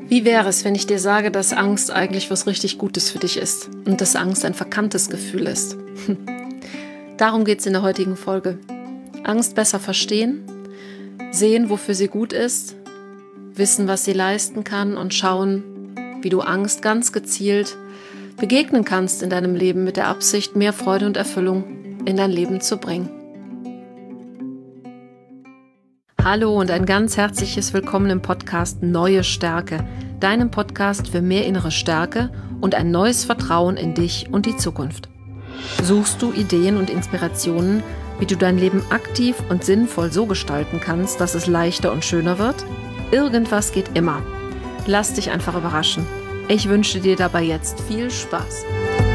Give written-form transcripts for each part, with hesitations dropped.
Wie wäre es, wenn ich dir sage, dass Angst eigentlich was richtig Gutes für dich ist und dass Angst ein verkanntes Gefühl ist? Darum geht es in der heutigen Folge. Angst besser verstehen, sehen, wofür sie gut ist, wissen, was sie leisten kann und schauen, wie du Angst ganz gezielt begegnen kannst in deinem Leben mit der Absicht, mehr Freude und Erfüllung in dein Leben zu bringen. Hallo und ein ganz herzliches Willkommen im Podcast Neue Stärke, deinem Podcast für mehr innere Stärke und ein neues Vertrauen in dich und die Zukunft. Suchst du Ideen und Inspirationen, wie du dein Leben aktiv und sinnvoll so gestalten kannst, dass es leichter und schöner wird? Irgendwas geht immer. Lass dich einfach überraschen. Ich wünsche dir dabei jetzt viel Spaß.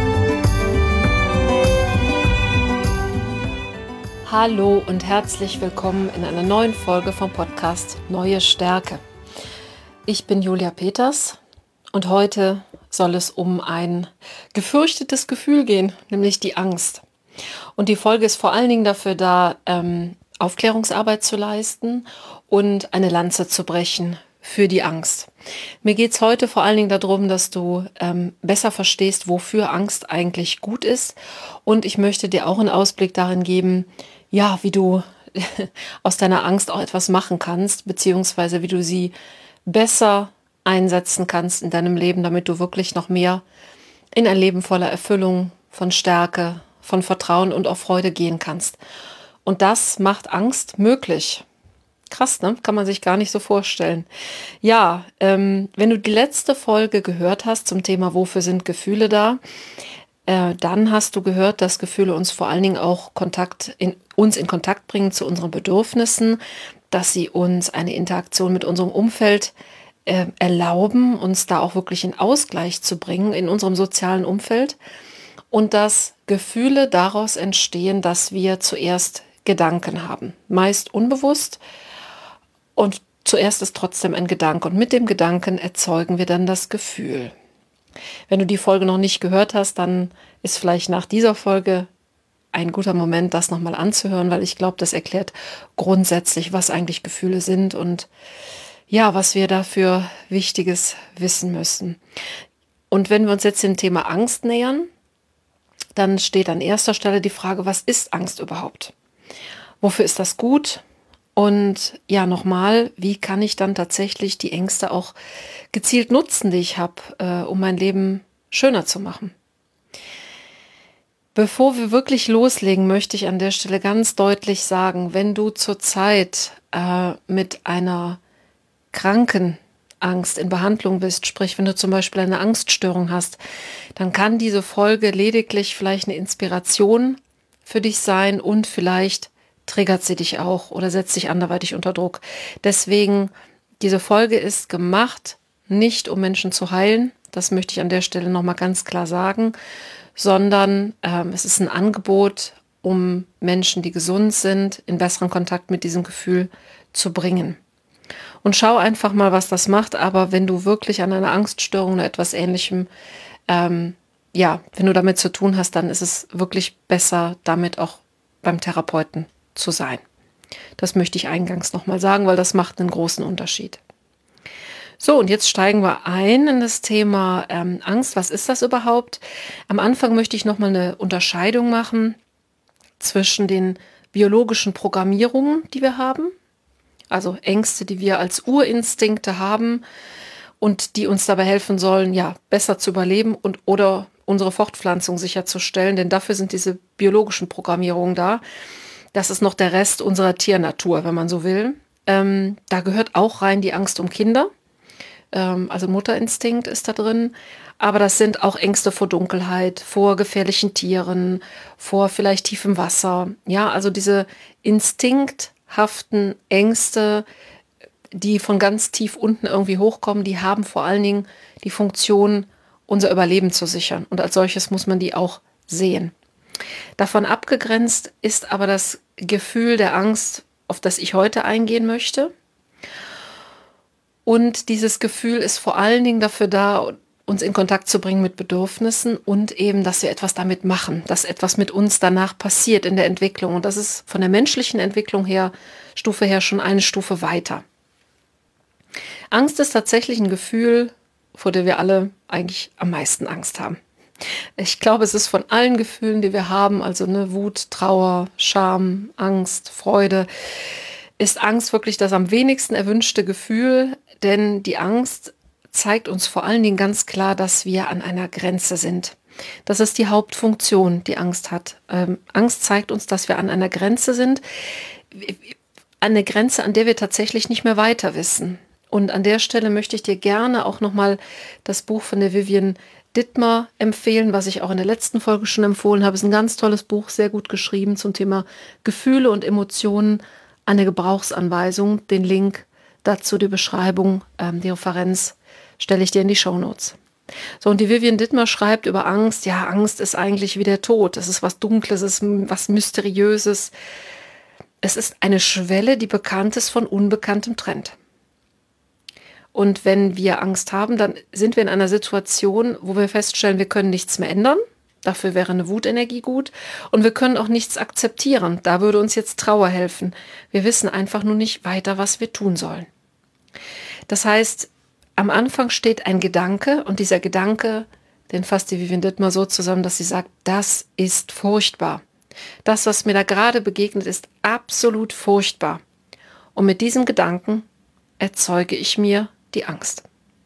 Hallo und herzlich willkommen in einer neuen Folge vom Podcast Neue Stärke. Ich bin Julia Peters und heute soll es um ein gefürchtetes Gefühl gehen, nämlich die Angst. Und die Folge ist vor allen Dingen dafür da, Aufklärungsarbeit zu leisten und eine Lanze zu brechen für die Angst. Mir geht es heute vor allen Dingen darum, dass du besser verstehst, wofür Angst eigentlich gut ist. Und ich möchte dir auch einen Ausblick darin geben, ja, wie du aus deiner Angst auch etwas machen kannst, beziehungsweise wie du sie besser einsetzen kannst in deinem Leben, damit du wirklich noch mehr in ein Leben voller Erfüllung, von Stärke, von Vertrauen und auch Freude gehen kannst. Und das macht Angst möglich. Krass, ne? Kann man sich gar nicht so vorstellen. Ja, wenn du die letzte Folge gehört hast zum Thema Wofür sind Gefühle da, dann hast du gehört, dass Gefühle uns vor allen Dingen auch uns in Kontakt bringen zu unseren Bedürfnissen, dass sie uns eine Interaktion mit unserem Umfeld erlauben, uns da auch wirklich in Ausgleich zu bringen in unserem sozialen Umfeld und dass Gefühle daraus entstehen, dass wir zuerst Gedanken haben, meist unbewusst und zuerst ist trotzdem ein Gedanke und mit dem Gedanken erzeugen wir dann das Gefühl. Wenn du die Folge noch nicht gehört hast, dann ist vielleicht nach dieser Folge ein guter Moment, das nochmal anzuhören, weil ich glaube, das erklärt grundsätzlich, was eigentlich Gefühle sind und ja, was wir dafür Wichtiges wissen müssen. Und wenn wir uns jetzt dem Thema Angst nähern, dann steht an erster Stelle die Frage, was ist Angst überhaupt? Wofür ist das gut? Und ja, nochmal, wie kann ich dann tatsächlich die Ängste auch gezielt nutzen, die ich habe, um mein Leben schöner zu machen? Bevor wir wirklich loslegen, möchte ich an der Stelle ganz deutlich sagen, wenn du zurzeit mit einer kranken Angst in Behandlung bist, sprich, wenn du zum Beispiel eine Angststörung hast, dann kann diese Folge lediglich vielleicht eine Inspiration für dich sein und vielleicht triggert sie dich auch oder setzt dich anderweitig unter Druck. Deswegen, diese Folge ist gemacht, nicht um Menschen zu heilen, das möchte ich an der Stelle nochmal ganz klar sagen, sondern es ist ein Angebot, um Menschen, die gesund sind, in besseren Kontakt mit diesem Gefühl zu bringen. Und schau einfach mal, was das macht, aber wenn du wirklich an einer Angststörung oder etwas Ähnlichem, wenn du damit zu tun hast, dann ist es wirklich besser, damit auch beim Therapeuten zu sein. Das möchte ich eingangs nochmal sagen, weil das macht einen großen Unterschied. So, und jetzt steigen wir ein in das Thema Angst. Was ist das überhaupt? Am Anfang möchte ich nochmal eine Unterscheidung machen zwischen den biologischen Programmierungen, die wir haben, also Ängste, die wir als Urinstinkte haben und die uns dabei helfen sollen, ja, besser zu überleben und oder unsere Fortpflanzung sicherzustellen, denn dafür sind diese biologischen Programmierungen da. Das ist noch der Rest unserer Tiernatur, wenn man so will. Da gehört auch rein die Angst um Kinder. Also Mutterinstinkt ist da drin. Aber das sind auch Ängste vor Dunkelheit, vor gefährlichen Tieren, vor vielleicht tiefem Wasser. Ja, also diese instinkthaften Ängste, die von ganz tief unten irgendwie hochkommen, die haben vor allen Dingen die Funktion, unser Überleben zu sichern. Und als solches muss man die auch sehen. Davon abgegrenzt ist aber das Gefühl der Angst, auf das ich heute eingehen möchte. Und dieses Gefühl ist vor allen Dingen dafür da, uns in Kontakt zu bringen mit Bedürfnissen und eben, dass wir etwas damit machen, dass etwas mit uns danach passiert in der Entwicklung. Und das ist von der menschlichen Entwicklung her, Stufe her schon eine Stufe weiter. Angst ist tatsächlich ein Gefühl, vor dem wir alle eigentlich am meisten Angst haben. Ich glaube, es ist von allen Gefühlen, die wir haben, also Wut, Trauer, Scham, Angst, Freude, ist Angst wirklich das am wenigsten erwünschte Gefühl, denn die Angst zeigt uns vor allen Dingen ganz klar, dass wir an einer Grenze sind. Das ist die Hauptfunktion, die Angst hat. Angst zeigt uns, dass wir an einer Grenze sind, eine Grenze, an der wir tatsächlich nicht mehr weiter wissen. Und an der Stelle möchte ich dir gerne auch nochmal das Buch von der Vivian Dittmar empfehlen, was ich auch in der letzten Folge schon empfohlen habe. Es ist ein ganz tolles Buch, sehr gut geschrieben zum Thema Gefühle und Emotionen, eine Gebrauchsanweisung. Den Link dazu, die Beschreibung, die Referenz stelle ich dir in die Shownotes. So, und die Vivian Dittmar schreibt über Angst. Ja, Angst ist eigentlich wie der Tod. Es ist was Dunkles, es ist was Mysteriöses. Es ist eine Schwelle, die bekannt ist von Unbekanntem trennt. Und wenn wir Angst haben, dann sind wir in einer Situation, wo wir feststellen, wir können nichts mehr ändern. Dafür wäre eine Wutenergie gut. Und wir können auch nichts akzeptieren. Da würde uns jetzt Trauer helfen. Wir wissen einfach nur nicht weiter, was wir tun sollen. Das heißt, am Anfang steht ein Gedanke und dieser Gedanke, den fasst die Vivian Dittmar so zusammen, dass sie sagt, das ist furchtbar. Das, was mir da gerade begegnet, ist absolut furchtbar. Und mit diesem Gedanken erzeuge ich mir die Angst.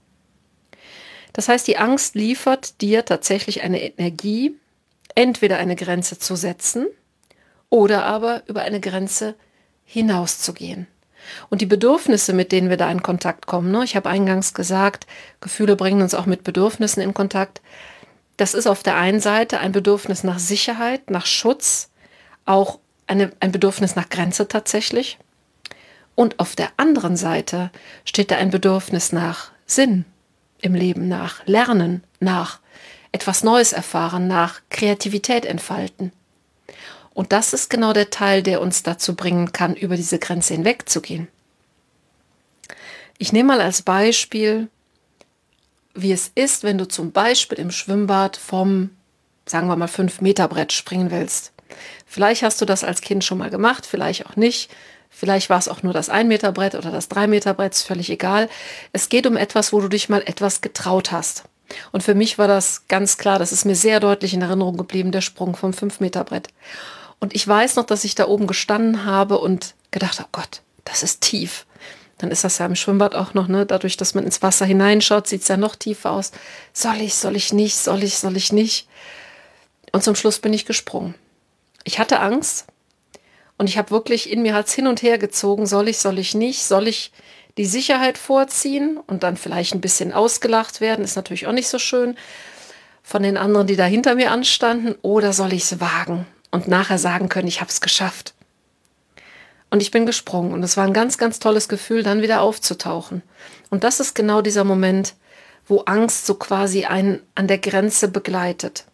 Das heißt, die Angst liefert dir tatsächlich eine Energie, entweder eine Grenze zu setzen oder aber über eine Grenze hinauszugehen. Und die Bedürfnisse, mit denen wir da in Kontakt kommen, ich habe eingangs gesagt, Gefühle bringen uns auch mit Bedürfnissen in Kontakt. Das ist auf der einen Seite ein Bedürfnis nach Sicherheit, nach Schutz, auch ein Bedürfnis nach Grenze tatsächlich. Und auf der anderen Seite steht da ein Bedürfnis nach Sinn im Leben, nach Lernen, nach etwas Neues erfahren, nach Kreativität entfalten. Und das ist genau der Teil, der uns dazu bringen kann, über diese Grenze hinwegzugehen. Ich nehme mal als Beispiel, wie es ist, wenn du zum Beispiel im Schwimmbad vom, sagen wir mal, 5-Meter-Brett springen willst. Vielleicht hast du das als Kind schon mal gemacht, vielleicht auch nicht. Vielleicht war es auch nur das 1-Meter-Brett oder das 3-Meter-Brett, ist völlig egal. Es geht um etwas, wo du dich mal etwas getraut hast. Und für mich war das ganz klar, das ist mir sehr deutlich in Erinnerung geblieben, der Sprung vom 5-Meter-Brett. Und ich weiß noch, dass ich da oben gestanden habe und gedacht habe, oh Gott, das ist tief. Dann ist das ja im Schwimmbad auch noch, dadurch, dass man ins Wasser hineinschaut, sieht es ja noch tiefer aus. Soll ich nicht? Und zum Schluss bin ich gesprungen. Ich hatte Angst und ich habe wirklich in mir Herz hin und her gezogen, soll ich nicht? Soll ich die Sicherheit vorziehen und dann vielleicht ein bisschen ausgelacht werden? Ist natürlich auch nicht so schön von den anderen, die da hinter mir anstanden. Oder soll ich es wagen und nachher sagen können, ich habe es geschafft? Und ich bin gesprungen und es war ein ganz, ganz tolles Gefühl, dann wieder aufzutauchen. Und das ist genau dieser Moment, wo Angst so quasi einen an der Grenze begleitet.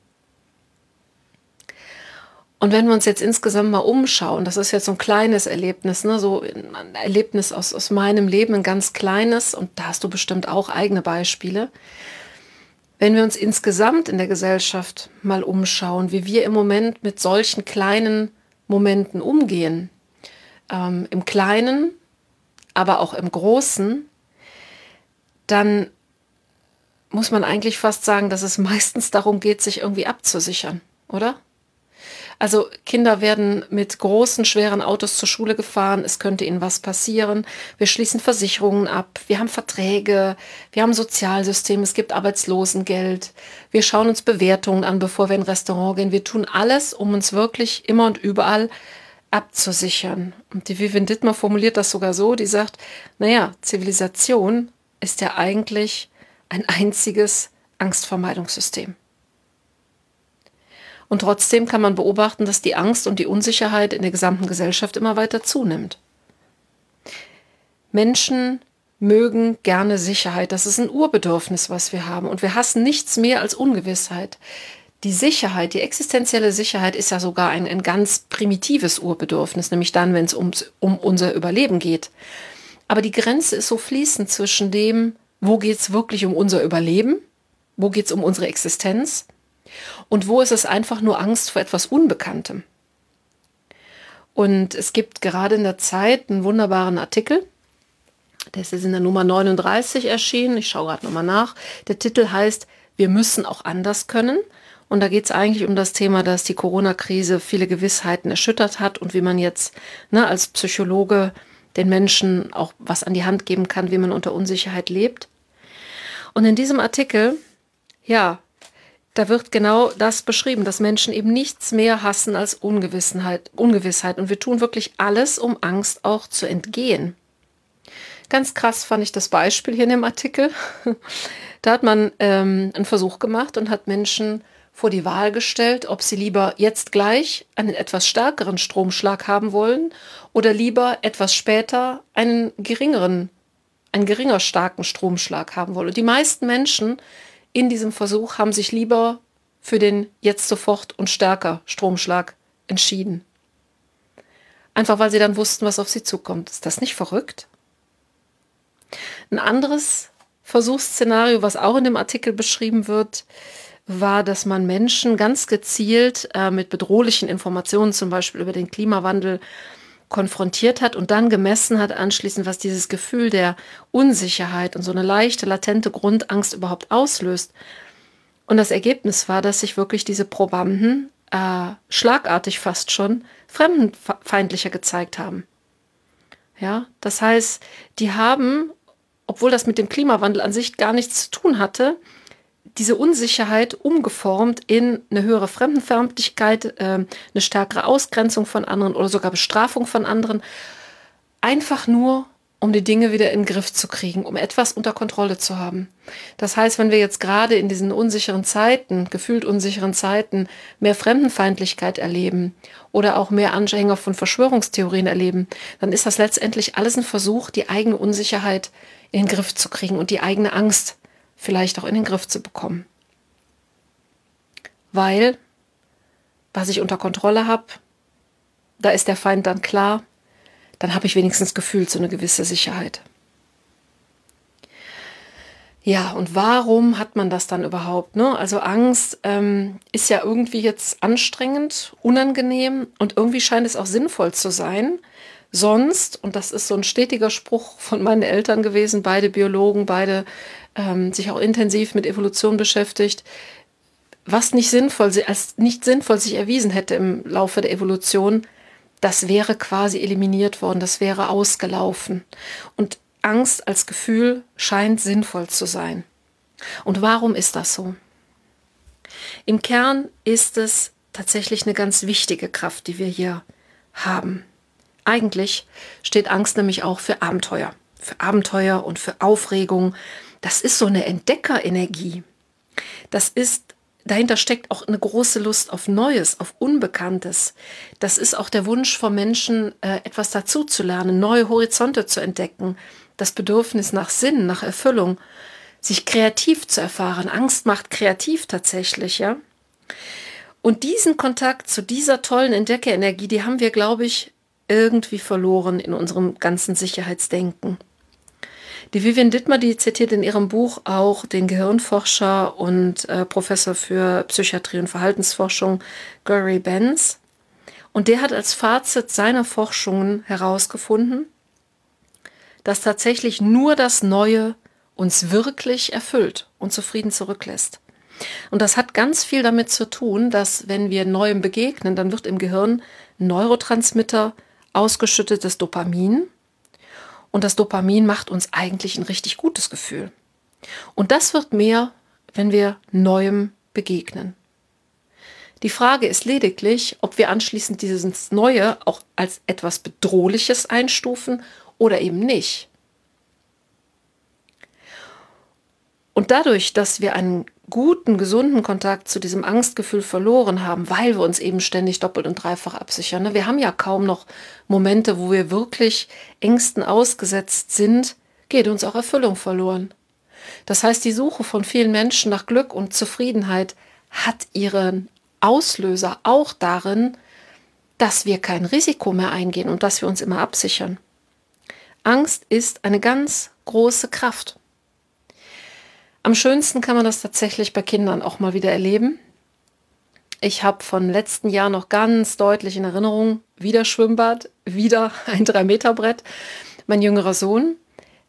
Und wenn wir uns jetzt insgesamt mal umschauen, das ist jetzt so ein kleines Erlebnis, so ein Erlebnis aus meinem Leben, ein ganz kleines, und da hast du bestimmt auch eigene Beispiele. Wenn wir uns insgesamt in der Gesellschaft mal umschauen, wie wir im Moment mit solchen kleinen Momenten umgehen, im Kleinen, aber auch im Großen, dann muss man eigentlich fast sagen, dass es meistens darum geht, sich irgendwie abzusichern, oder? Also Kinder werden mit großen, schweren Autos zur Schule gefahren, es könnte ihnen was passieren. Wir schließen Versicherungen ab, wir haben Verträge, wir haben ein Sozialsystem, es gibt Arbeitslosengeld. Wir schauen uns Bewertungen an, bevor wir in ein Restaurant gehen. Wir tun alles, um uns wirklich immer und überall abzusichern. Und die Vivian Dittmar formuliert das sogar so, die sagt, Zivilisation ist ja eigentlich ein einziges Angstvermeidungssystem. Und trotzdem kann man beobachten, dass die Angst und die Unsicherheit in der gesamten Gesellschaft immer weiter zunimmt. Menschen mögen gerne Sicherheit. Das ist ein Urbedürfnis, was wir haben. Und wir hassen nichts mehr als Ungewissheit. Die Sicherheit, die existenzielle Sicherheit ist ja sogar ein ganz primitives Urbedürfnis, nämlich dann, wenn es um unser Überleben geht. Aber die Grenze ist so fließend zwischen dem, wo geht es wirklich um unser Überleben, wo geht es um unsere Existenz und wo ist es einfach nur Angst vor etwas Unbekanntem. Und es gibt gerade in der Zeit einen wunderbaren Artikel Der ist jetzt in der Nummer 39 erschienen. Ich schaue gerade nochmal nach. Der Titel heißt Wir müssen auch anders können. Und da geht es eigentlich um das Thema, dass die Corona-Krise viele Gewissheiten erschüttert hat und wie man jetzt als Psychologe den Menschen auch was an die Hand geben kann, wie man unter Unsicherheit lebt. Und in diesem Artikel, da wird genau das beschrieben, dass Menschen eben nichts mehr hassen als Ungewissheit. Und wir tun wirklich alles, um Angst auch zu entgehen. Ganz krass fand ich das Beispiel hier in dem Artikel. Da hat man einen Versuch gemacht und hat Menschen vor die Wahl gestellt, ob sie lieber jetzt gleich einen etwas stärkeren Stromschlag haben wollen oder lieber etwas später einen geringer starken Stromschlag haben wollen. Und die meisten Menschen in diesem Versuch haben sich lieber für den jetzt sofort und stärker Stromschlag entschieden. Einfach weil sie dann wussten, was auf sie zukommt. Ist das nicht verrückt? Ein anderes Versuchsszenario, was auch in dem Artikel beschrieben wird, war, dass man Menschen ganz gezielt mit bedrohlichen Informationen, zum Beispiel über den Klimawandel, konfrontiert hat und dann gemessen hat anschließend, was dieses Gefühl der Unsicherheit und so eine leichte, latente Grundangst überhaupt auslöst. Und das Ergebnis war, dass sich wirklich diese Probanden schlagartig fast schon fremdenfeindlicher gezeigt haben. Ja, das heißt, die haben, obwohl das mit dem Klimawandel an sich gar nichts zu tun hatte, diese Unsicherheit umgeformt in eine höhere Fremdenfeindlichkeit, eine stärkere Ausgrenzung von anderen oder sogar Bestrafung von anderen. Einfach nur, um die Dinge wieder in den Griff zu kriegen, um etwas unter Kontrolle zu haben. Das heißt, wenn wir jetzt gerade in diesen unsicheren Zeiten, gefühlt unsicheren Zeiten, mehr Fremdenfeindlichkeit erleben oder auch mehr Anhänger von Verschwörungstheorien erleben, dann ist das letztendlich alles ein Versuch, die eigene Unsicherheit in den Griff zu kriegen und die eigene Angst vielleicht auch in den Griff zu bekommen. Weil, was ich unter Kontrolle habe, da ist der Feind dann klar, dann habe ich wenigstens gefühlt so eine gewisse Sicherheit. Ja, und warum hat man das dann überhaupt? Ne? Also Angst ist ja irgendwie jetzt anstrengend, unangenehm und irgendwie scheint es auch sinnvoll zu sein. Sonst, und das ist so ein stetiger Spruch von meinen Eltern gewesen, beide Biologen, beide sich auch intensiv mit Evolution beschäftigt, was als nicht sinnvoll sich erwiesen hätte im Laufe der Evolution, das wäre quasi eliminiert worden, das wäre ausgelaufen. Und Angst als Gefühl scheint sinnvoll zu sein. Und warum ist das so? Im Kern ist es tatsächlich eine ganz wichtige Kraft, die wir hier haben. Eigentlich steht Angst nämlich auch für Abenteuer und für Aufregung. Das ist so eine Entdeckerenergie. Dahinter steckt auch eine große Lust auf Neues, auf Unbekanntes. Das ist auch der Wunsch von Menschen, etwas dazuzulernen, neue Horizonte zu entdecken. Das Bedürfnis nach Sinn, nach Erfüllung, sich kreativ zu erfahren. Angst macht kreativ tatsächlich, ja. Und diesen Kontakt zu dieser tollen Entdeckerenergie, die haben wir, glaube ich, irgendwie verloren in unserem ganzen Sicherheitsdenken. Die Vivian Dittmer, die zitiert in ihrem Buch auch den Gehirnforscher und Professor für Psychiatrie und Verhaltensforschung Gary Benz. Und der hat als Fazit seiner Forschungen herausgefunden, dass tatsächlich nur das Neue uns wirklich erfüllt und zufrieden zurücklässt. Und das hat ganz viel damit zu tun, dass wenn wir Neuem begegnen, dann wird im Gehirn ein Neurotransmitter ausgeschüttet, das Dopamin. Und das Dopamin macht uns eigentlich ein richtig gutes Gefühl. Und das wird mehr, wenn wir Neuem begegnen. Die Frage ist lediglich, ob wir anschließend dieses Neue auch als etwas Bedrohliches einstufen oder eben nicht. Und dadurch, dass wir einen guten, gesunden Kontakt zu diesem Angstgefühl verloren haben, weil wir uns eben ständig doppelt und dreifach absichern. Ne? Wir haben ja kaum noch Momente, wo wir wirklich Ängsten ausgesetzt sind, geht uns auch Erfüllung verloren. Das heißt, die Suche von vielen Menschen nach Glück und Zufriedenheit hat ihren Auslöser auch darin, dass wir kein Risiko mehr eingehen und dass wir uns immer absichern. Angst ist eine ganz große Kraft. Am schönsten kann man das tatsächlich bei Kindern auch mal wieder erleben. Ich habe von letzten Jahr noch ganz deutlich in Erinnerung, wieder Schwimmbad, wieder ein 3-Meter-Brett. Mein jüngerer Sohn,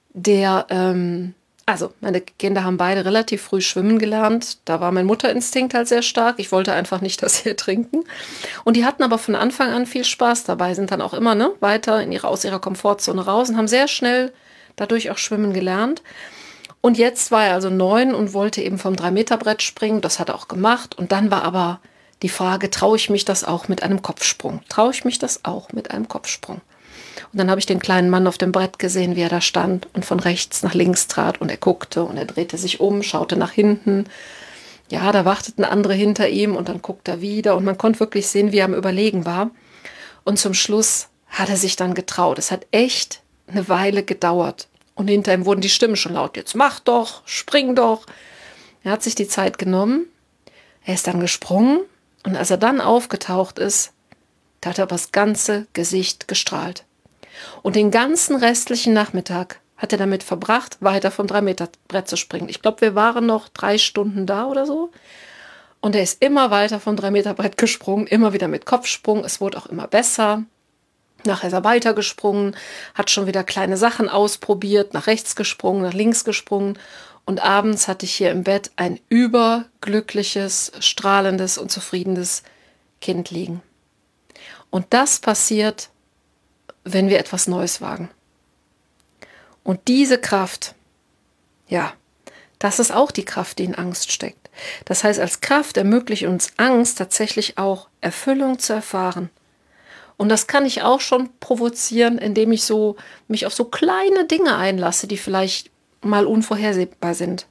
also meine Kinder haben beide relativ früh schwimmen gelernt. Da war mein Mutterinstinkt halt sehr stark. Ich wollte einfach nicht, dass sie ertrinken. Und die hatten aber von Anfang an viel Spaß dabei, sind dann auch immer weiter aus ihrer Komfortzone raus und haben sehr schnell dadurch auch schwimmen gelernt. Und jetzt war er also 9 und wollte eben vom 3-Meter-Brett springen. Das hat er auch gemacht. Und dann war aber die Frage, traue ich mich das auch mit einem Kopfsprung? Traue ich mich das auch mit einem Kopfsprung? Und dann habe ich den kleinen Mann auf dem Brett gesehen, wie er da stand und von rechts nach links trat und er guckte und er drehte sich um, schaute nach hinten. Ja, da warteten andere hinter ihm und dann guckte er wieder und man konnte wirklich sehen, wie er am Überlegen war. Und zum Schluss hat er sich dann getraut. Es hat echt eine Weile gedauert. Und hinter ihm wurden die Stimmen schon laut. Jetzt mach doch, spring doch. Er hat sich die Zeit genommen. Er ist dann gesprungen und als er dann aufgetaucht ist, da hat er das ganze Gesicht gestrahlt. Und den ganzen restlichen Nachmittag hat er damit verbracht, weiter vom 3-Meter-Brett zu springen. Ich glaube, wir waren noch 3 Stunden da oder so. Und er ist immer weiter vom 3-Meter-Brett gesprungen, immer wieder mit Kopfsprung. Es wurde auch immer besser. Nachher ist er weitergesprungen, hat schon wieder kleine Sachen ausprobiert, nach rechts gesprungen, nach links gesprungen. Und abends hatte ich hier im Bett ein überglückliches, strahlendes und zufriedenes Kind liegen. Und das passiert, wenn wir etwas Neues wagen. Und diese Kraft, ja, das ist auch die Kraft, die in Angst steckt. Das heißt, als Kraft ermöglicht uns Angst tatsächlich auch Erfüllung zu erfahren. Und das kann ich auch schon provozieren, indem ich mich auf so kleine Dinge einlasse, die vielleicht mal unvorhersehbar sind.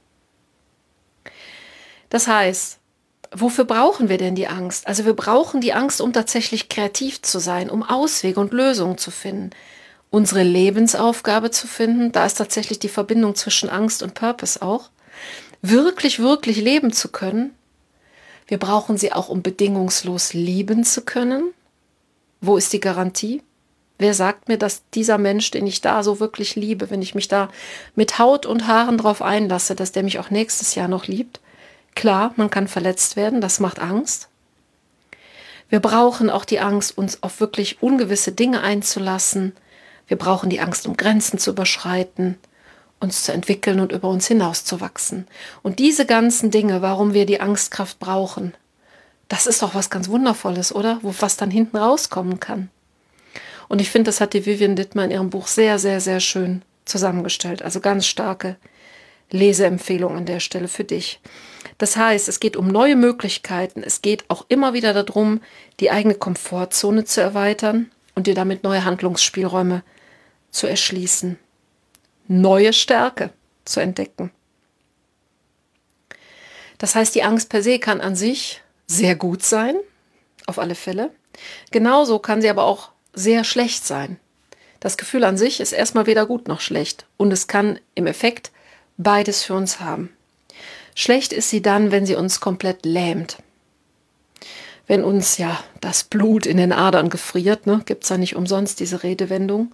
Das heißt, wofür brauchen wir denn die Angst? Also wir brauchen die Angst, um tatsächlich kreativ zu sein, um Auswege und Lösungen zu finden. Unsere Lebensaufgabe zu finden, da ist tatsächlich die Verbindung zwischen Angst und Purpose auch. Wirklich, wirklich leben zu können. Wir brauchen sie auch, um bedingungslos lieben zu können. Wo ist die Garantie? Wer sagt mir, dass dieser Mensch, den ich da so wirklich liebe, wenn ich mich da mit Haut und Haaren drauf einlasse, dass der mich auch nächstes Jahr noch liebt? Klar, man kann verletzt werden, das macht Angst. Wir brauchen auch die Angst, uns auf wirklich ungewisse Dinge einzulassen. Wir brauchen die Angst, um Grenzen zu überschreiten, uns zu entwickeln und über uns hinauszuwachsen. Und diese ganzen Dinge, warum wir die Angstkraft brauchen, das ist doch was ganz Wundervolles, oder? Was dann hinten rauskommen kann. Und ich finde, das hat die Vivian Dittmer in ihrem Buch sehr, sehr, sehr schön zusammengestellt. Also ganz starke Leseempfehlung an der Stelle für dich. Das heißt, es geht um neue Möglichkeiten. Es geht auch immer wieder darum, die eigene Komfortzone zu erweitern und dir damit neue Handlungsspielräume zu erschließen. Neue Stärke zu entdecken. Das heißt, die Angst per se kann an sich sehr gut sein, auf alle Fälle. Genauso kann sie aber auch sehr schlecht sein. Das Gefühl an sich ist erstmal weder gut noch schlecht und es kann im Effekt beides für uns haben. Schlecht ist sie dann, wenn sie uns komplett lähmt. Wenn uns ja das Blut in den Adern gefriert, gibt es ja nicht umsonst diese Redewendung.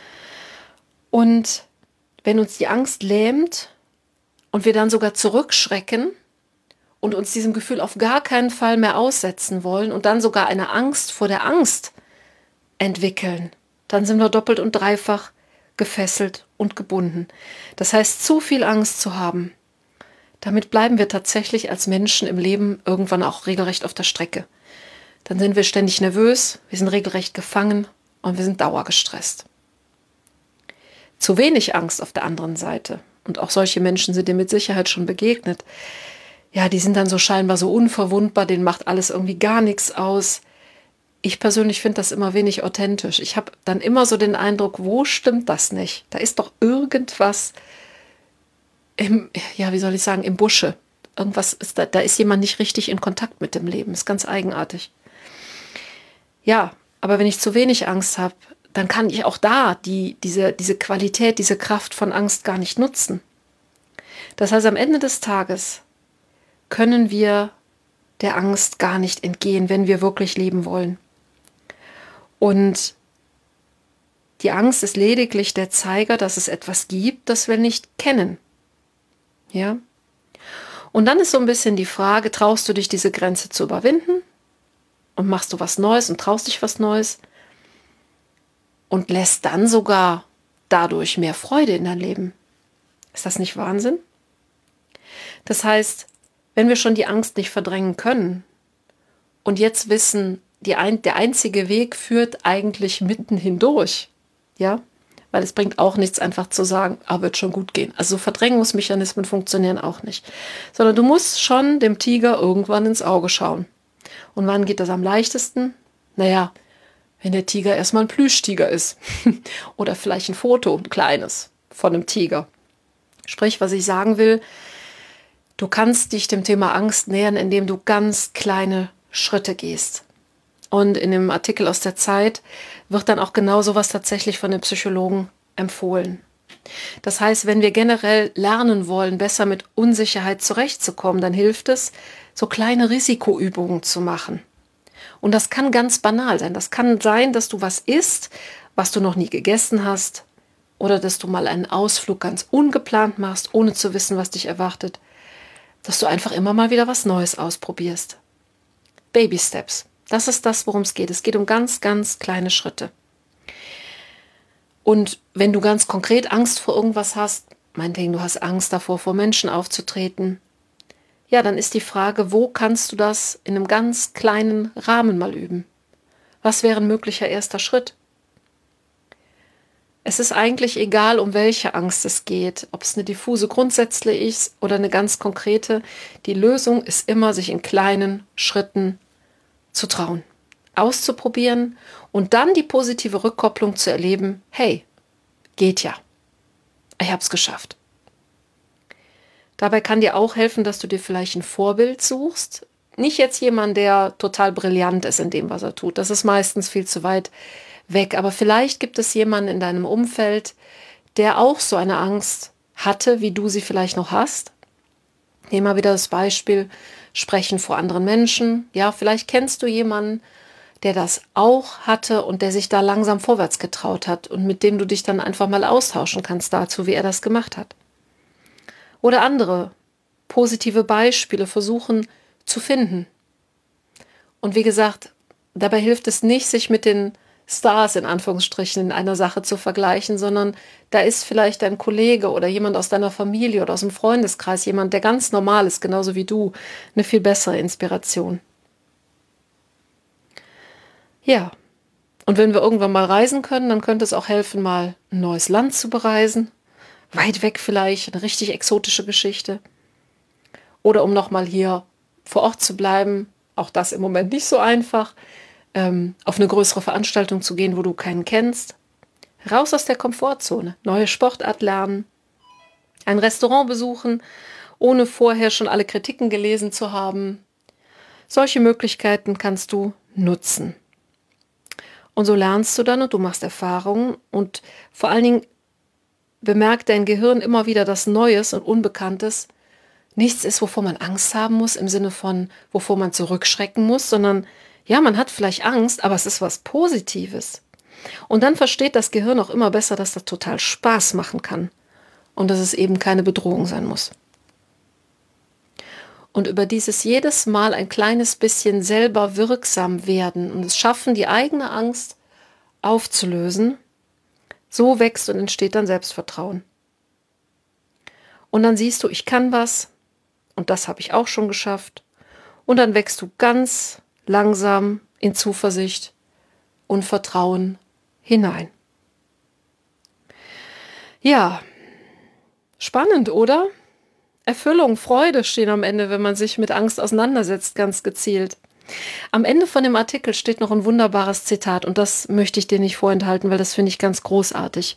Und wenn uns die Angst lähmt und wir dann sogar zurückschrecken und uns diesem Gefühl auf gar keinen Fall mehr aussetzen wollen und dann sogar eine Angst vor der Angst entwickeln, dann sind wir doppelt und dreifach gefesselt und gebunden. Das heißt, zu viel Angst zu haben, damit bleiben wir tatsächlich als Menschen im Leben irgendwann auch regelrecht auf der Strecke. Dann sind wir ständig nervös, wir sind regelrecht gefangen und wir sind dauergestresst. Zu wenig Angst auf der anderen Seite, und auch solche Menschen sind dir mit Sicherheit schon begegnet, ja, die sind dann so scheinbar so unverwundbar, denen macht alles irgendwie gar nichts aus. Ich persönlich finde das immer wenig authentisch. Ich habe dann immer so den Eindruck, wo stimmt das nicht? Da ist doch irgendwas im Busche. Irgendwas ist da ist jemand nicht richtig in Kontakt mit dem Leben. Ist ganz eigenartig. Ja, aber wenn ich zu wenig Angst habe, dann kann ich auch da diese Qualität, diese Kraft von Angst gar nicht nutzen. Das heißt, am Ende des Tages können wir der Angst gar nicht entgehen, wenn wir wirklich leben wollen. Und die Angst ist lediglich der Zeiger, dass es etwas gibt, das wir nicht kennen. Ja? Und dann ist so ein bisschen die Frage, traust du dich, diese Grenze zu überwinden? Und machst du was Neues und traust dich was Neues? Und lässt dann sogar dadurch mehr Freude in dein Leben. Ist das nicht Wahnsinn? Das heißt, wenn wir schon die Angst nicht verdrängen können und jetzt wissen, der einzige Weg führt eigentlich mitten hindurch, ja, weil es bringt auch nichts, einfach zu sagen, wird schon gut gehen. Also Verdrängungsmechanismen funktionieren auch nicht. Sondern du musst schon dem Tiger irgendwann ins Auge schauen. Und wann geht das am leichtesten? Naja, wenn der Tiger erstmal ein Plüschtiger ist. Oder vielleicht ein Foto, ein kleines, von einem Tiger. Sprich, was ich sagen will, du kannst dich dem Thema Angst nähern, indem du ganz kleine Schritte gehst. Und in dem Artikel aus der Zeit wird dann auch genau sowas tatsächlich von den Psychologen empfohlen. Das heißt, wenn wir generell lernen wollen, besser mit Unsicherheit zurechtzukommen, dann hilft es, so kleine Risikoübungen zu machen. Und das kann ganz banal sein. Das kann sein, dass du was isst, was du noch nie gegessen hast, oder dass du mal einen Ausflug ganz ungeplant machst, ohne zu wissen, was dich erwartet. Dass du einfach immer mal wieder was Neues ausprobierst. Baby Steps. Das ist das, worum es geht. Es geht um ganz, ganz kleine Schritte. Und wenn du ganz konkret Angst vor irgendwas hast, meinetwegen, du hast Angst davor, vor Menschen aufzutreten, ja, dann ist die Frage, wo kannst du das in einem ganz kleinen Rahmen mal üben? Was wäre ein möglicher erster Schritt? Es ist eigentlich egal, um welche Angst es geht, ob es eine diffuse grundsätzlich ist oder eine ganz konkrete. Die Lösung ist immer, sich in kleinen Schritten zu trauen, auszuprobieren und dann die positive Rückkopplung zu erleben, hey, geht ja, ich habe es geschafft. Dabei kann dir auch helfen, dass du dir vielleicht ein Vorbild suchst. Nicht jetzt jemand, der total brillant ist in dem, was er tut. Das ist meistens viel zu weit weg. Aber vielleicht gibt es jemanden in deinem Umfeld, der auch so eine Angst hatte, wie du sie vielleicht noch hast. Nehmen wir wieder das Beispiel, sprechen vor anderen Menschen. Ja, vielleicht kennst du jemanden, der das auch hatte und der sich da langsam vorwärts getraut hat und mit dem du dich dann einfach mal austauschen kannst dazu, wie er das gemacht hat. Oder andere positive Beispiele versuchen zu finden. Und wie gesagt, dabei hilft es nicht, sich mit den Stars in Anführungsstrichen in einer Sache zu vergleichen, sondern da ist vielleicht dein Kollege oder jemand aus deiner Familie oder aus dem Freundeskreis, jemand, der ganz normal ist, genauso wie du, eine viel bessere Inspiration. Ja, und wenn wir irgendwann mal reisen können, dann könnte es auch helfen, mal ein neues Land zu bereisen. Weit weg vielleicht, eine richtig exotische Geschichte. Oder um nochmal hier vor Ort zu bleiben, auch das im Moment nicht so einfach, auf eine größere Veranstaltung zu gehen, wo du keinen kennst. Raus aus der Komfortzone, neue Sportart lernen, ein Restaurant besuchen, ohne vorher schon alle Kritiken gelesen zu haben. Solche Möglichkeiten kannst du nutzen. Und so lernst du dann und du machst Erfahrungen und vor allen Dingen bemerkt dein Gehirn immer wieder, dass Neues und Unbekanntes nichts ist, wovor man Angst haben muss, im Sinne von, wovor man zurückschrecken muss, sondern ja, man hat vielleicht Angst, aber es ist was Positives. Und dann versteht das Gehirn auch immer besser, dass das total Spaß machen kann und dass es eben keine Bedrohung sein muss. Und über dieses jedes Mal ein kleines bisschen selber wirksam werden und es schaffen, die eigene Angst aufzulösen, so wächst und entsteht dann Selbstvertrauen. Und dann siehst du, ich kann was und das habe ich auch schon geschafft. Und dann wächst du ganz langsam in Zuversicht und Vertrauen hinein. Ja, spannend, oder? Erfüllung, Freude stehen am Ende, wenn man sich mit Angst auseinandersetzt, ganz gezielt. Am Ende von dem Artikel steht noch ein wunderbares Zitat und das möchte ich dir nicht vorenthalten, weil das finde ich ganz großartig.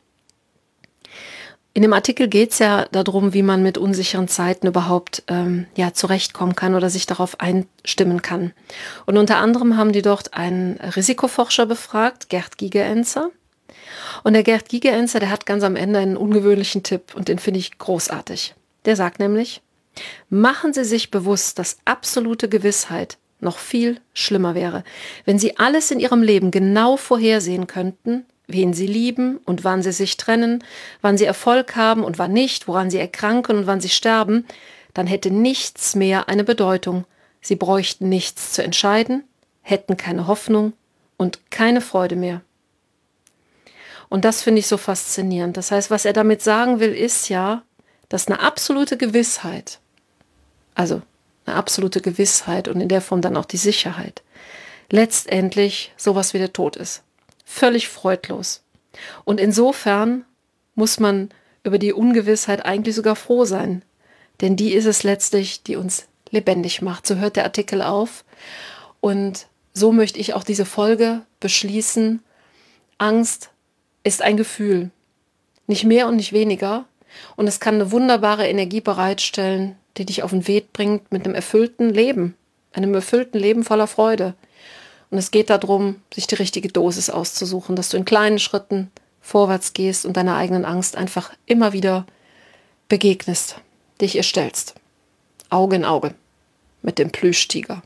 In dem Artikel geht es ja darum, wie man mit unsicheren Zeiten überhaupt zurechtkommen kann oder sich darauf einstimmen kann. Und unter anderem haben die dort einen Risikoforscher befragt, Gerd Gigerenzer. Und der Gerd Gigerenzer, der hat ganz am Ende einen ungewöhnlichen Tipp und den finde ich großartig. Der sagt nämlich, machen Sie sich bewusst, dass absolute Gewissheit noch viel schlimmer wäre, wenn Sie alles in Ihrem Leben genau vorhersehen könnten, wen Sie lieben und wann Sie sich trennen, wann Sie Erfolg haben und wann nicht, woran Sie erkranken und wann Sie sterben, dann hätte nichts mehr eine Bedeutung. Sie bräuchten nichts zu entscheiden, hätten keine Hoffnung und keine Freude mehr. Und das finde ich so faszinierend. Das heißt, was er damit sagen will, ist ja, dass eine absolute Gewissheit, also eine absolute Gewissheit und in der Form dann auch die Sicherheit, letztendlich sowas wie der Tod ist. Völlig freudlos. Und insofern muss man über die Ungewissheit eigentlich sogar froh sein. Denn die ist es letztlich, die uns lebendig macht. So hört der Artikel auf. Und so möchte ich auch diese Folge beschließen. Angst ist ein Gefühl. Nicht mehr und nicht weniger. Und es kann eine wunderbare Energie bereitstellen, die dich auf den Weg bringt mit einem erfüllten Leben. Einem erfüllten Leben voller Freude. Und es geht darum, sich die richtige Dosis auszusuchen, dass du in kleinen Schritten vorwärts gehst und deiner eigenen Angst einfach immer wieder begegnest, dich ihr stellst. Auge in Auge mit dem Plüschtiger.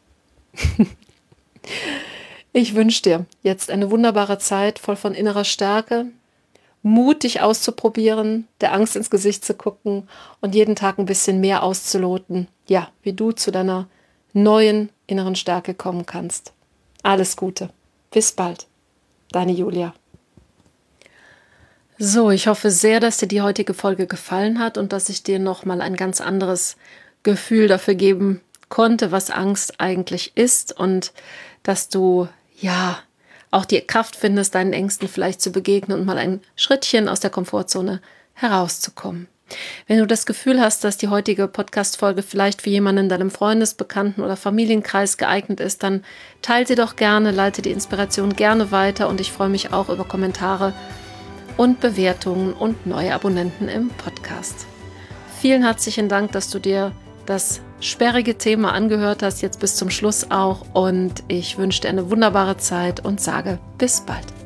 Ich wünsche dir jetzt eine wunderbare Zeit voll von innerer Stärke, Mut, dich auszuprobieren, der Angst ins Gesicht zu gucken und jeden Tag ein bisschen mehr auszuloten, ja, wie du zu deiner neuen inneren Stärke kommen kannst. Alles Gute. Bis bald. Deine Julia. So, ich hoffe sehr, dass dir die heutige Folge gefallen hat und dass ich dir nochmal ein ganz anderes Gefühl dafür geben konnte, was Angst eigentlich ist und dass du, ja, auch die Kraft findest, deinen Ängsten vielleicht zu begegnen und mal ein Schrittchen aus der Komfortzone herauszukommen. Wenn du das Gefühl hast, dass die heutige Podcast-Folge vielleicht für jemanden in deinem Freundes-, Bekannten- oder Familienkreis geeignet ist, dann teile sie doch gerne, leite die Inspiration gerne weiter und ich freue mich auch über Kommentare und Bewertungen und neue Abonnenten im Podcast. Vielen herzlichen Dank, dass du dir das sperrige Thema angehört hast, jetzt bis zum Schluss auch, und ich wünsche dir eine wunderbare Zeit und sage bis bald.